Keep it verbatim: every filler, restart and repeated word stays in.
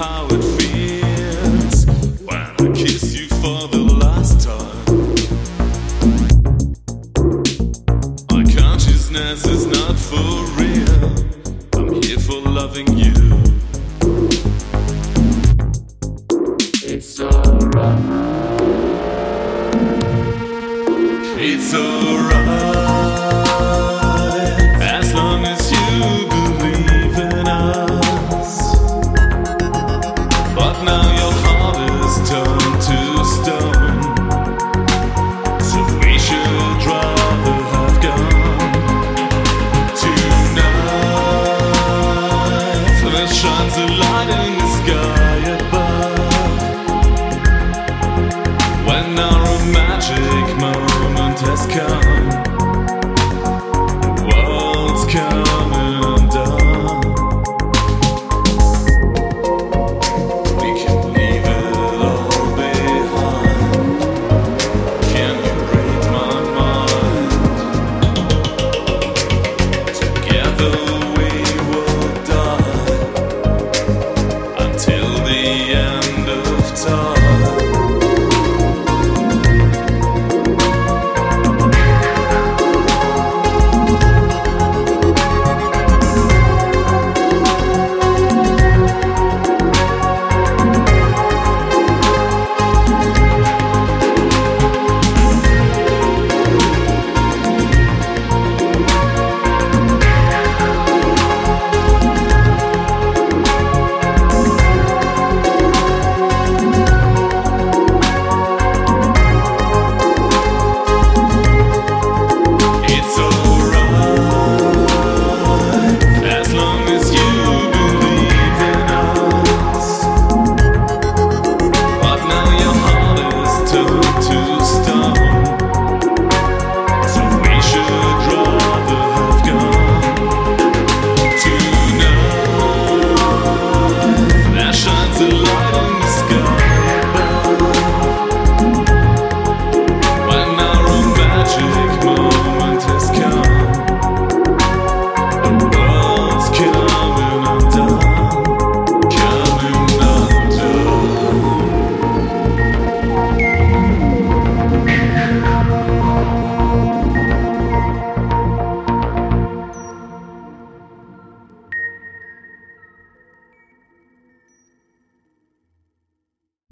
how it feels when I kiss you for the last time. My consciousness is not for real. I'm here for loving you. It's alright. It's alright. As long as you believe in us. But now your heart is turned to stone, so we should rather have gone. Tonight, that shines a light in